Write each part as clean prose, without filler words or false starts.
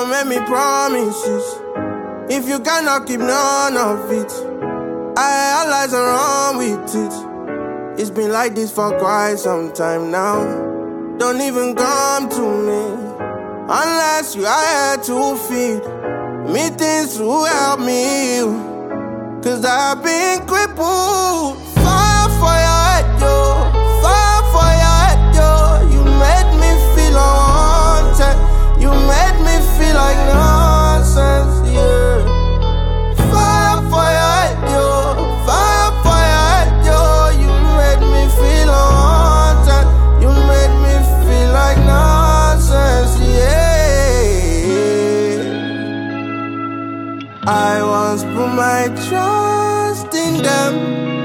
don't make me promises if you cannot keep none of it. I realize I'm wrong with it. It's been like this for quite some time now. Don't even come to me unless you are here to feed me things to help me heal. 'Cause I've been crippled. Fire for your head, yo. Fire for your head, yo. You made me feel unwanted. You made me feel like nonsense, yeah. Fire for your head, yo. Fire for your head, yo. You made me feel unwanted. You made me feel like nonsense, yeah. I once put my trust in them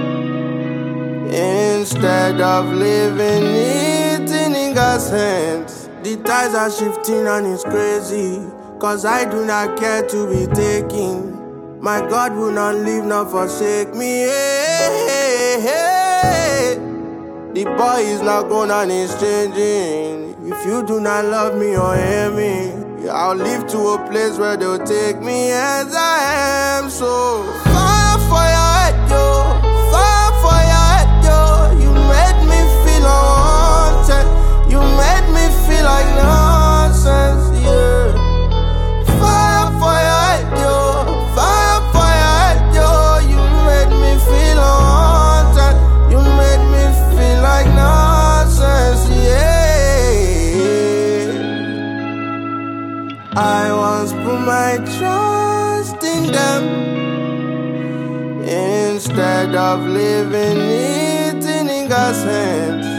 instead of living it in God's hands. The tides are shifting and it's crazy, 'cause I do not care to be taken. My God will not leave nor forsake me. Hey, hey, hey. The boy is not gone and it's changing. If you do not love me or hear me, I'll leave to a place where they'll take me as I am. So fire for your head, yo. Fire for your head, yo. You made me feel unwanted. You made me feel like nonsense, yeah. Fire for your head, yo. Fire for your head, yo. You made me feel unwanted. You made me feel like nonsense, yeah. I once put my trust in them instead of living it in God's hands.